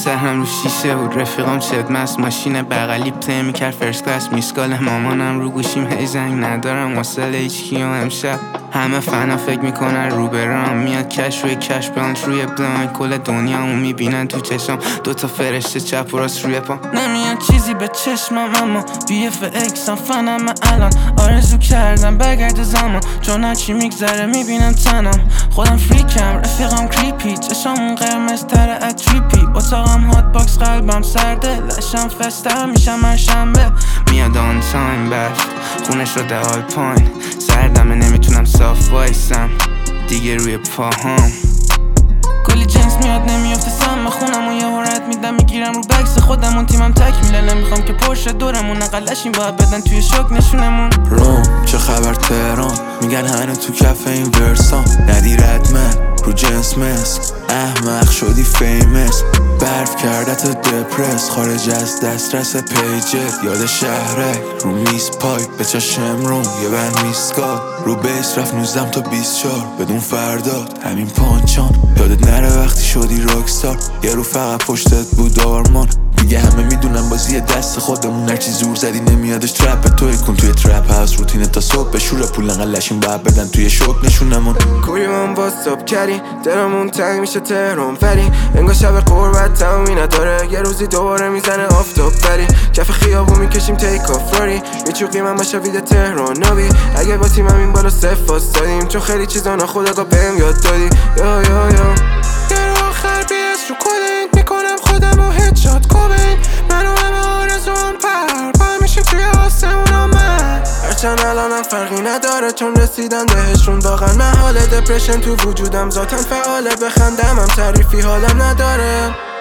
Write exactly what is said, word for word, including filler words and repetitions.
سرم رو شیشه بود، رفیقام چت مست ماشین بغلی پلی میکرد فرست کلاس، میسکال مامانم رو گوشیم هی زنگ ندارم واسه هیچ کیو امشب. همه فنا فکر میکنن رو برام میاد کش روی کش بلانت روی بلان، کل دنیا اون میبینن تو چشم دوتا فرشته چپ و راست روی پا. نمیاد چیزی به چشمم اما بی اف اکسم فنم الان، آرزو کردم برگرد زمان چون هرچی میگذره میبینم تنم. خودم فریکم رفیقم کریپی، چشامون قرمز تره اتریپی، اتاقم هات باکس قلبم سرده، لشم فستر میشم هر شنبه. میاد آن تایم برف خونه شده آلپاین، سردمه نمیتونم صاف وایسم دیگه روی پاهام. کلی جنس میاد نمیافته سم خونم و یه حرت میدم میگیرم رو بکس خودمون، تیمم تکمیله نمیخوام که پرشه دورمون نقلشیم باید بدن توی شوک نشونمون. روم چه خبر تهران میگن هنو تو کف این ورسان، ندی ردمن رو جنس مس احمق شدی فیمس، برف کردت دپرس خارج از دسترس پیجت، یاد شهرک رو میز پای به چشم روم یه بند میسکال، رو بیس رفت نوزدم تا بیست چار بدون فرداد همین پانچان، یادت نره وقتی شدی راکستار یه رو فقط پشتت بود آرمان. دیگه همه میدونن بازی دست خودمون، هرچی زور زدی نمیادش ترپ توی کن توی ترپ هاوس روتین تا صبح به شور پول انقلشیم باید بدن توی شوک نشونمون. کوریمون واتساپ کردی درمون تنگ میشه تهران فری، انگار شب قربت تمومی نداره یه روزی دوباره میزنه آفتاب بری، کف خیابون میکشیم تیک آف راری، میچوقیم هم شوید تهران نابی، اگه با تیمم این بالا صف واسدادیم چون خیلی چیزا ناخودآگاه بهم یاد دادی. یا یا یا یه رو آخر بیس رو کلنگ میکنم خودم و هدشات کوبین، منو همه آرزوام پر پا میشیم توی آسمون آمد، هرچند الانم فرقی نداره چون رسیدن بهشون واقعا محاله، دپرشن تو وجودم ذاتم فعاله، بخندم هم تعریفی حالم نداره.